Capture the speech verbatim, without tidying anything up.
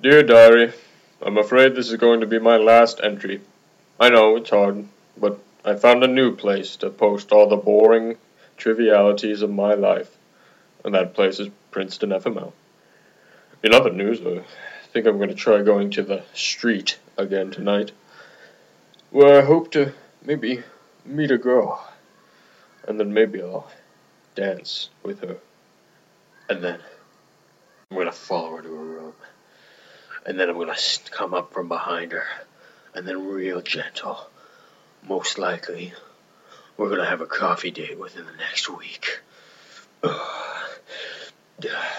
Dear Diary, I'm afraid this is going to be my last entry. I know, it's hard, but I found a new place to post all the boring trivialities of my life, and that place is Princeton F M L. In other news, I think I'm going to try going to the street again tonight, where I hope to maybe meet a girl, and then maybe I'll dance with her, and then I'm going to follow her to her room. And then I'm going to come up from behind her. And then real gentle. Most likely, we're going to have a coffee date within the next week.